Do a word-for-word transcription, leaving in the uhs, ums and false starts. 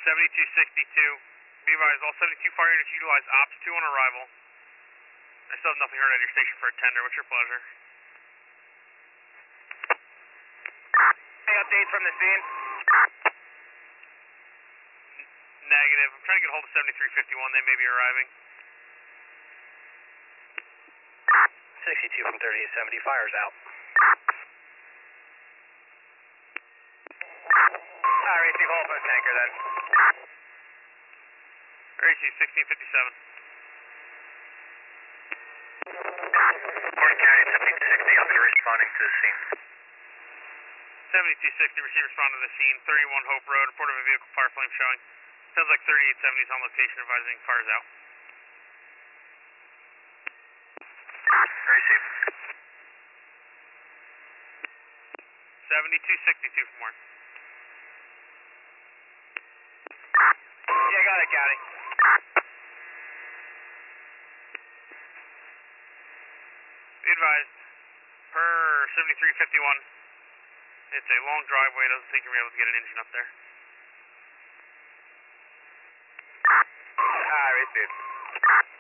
seventy-two sixty-two. Be advised, all seventy-two fire units utilize Ops two on arrival. I still have nothing heard at your station for a tender. What's your pleasure? Any update from the scene? Negative. I'm trying to get a hold of seventy-three fifty-one. They may be arriving. sixty-two from thirty-eight seventy. Fire's out. I receive all post tanker then. I receive sixteen fifty-seven. Morning County, seventy-two sixty. Officer responding to the scene. seventy-two sixty, receive respond to the scene. thirty-one Hope Road, report of a vehicle fire flame showing. Sounds like thirty-eight seventy is on location, advising fire's out. Receive. seventy-two sixty-two for more. Yeah, got it, County. Be advised, per seventy-three fifty-one, it's a long driveway, doesn't think you're able to get an engine up there. I receive.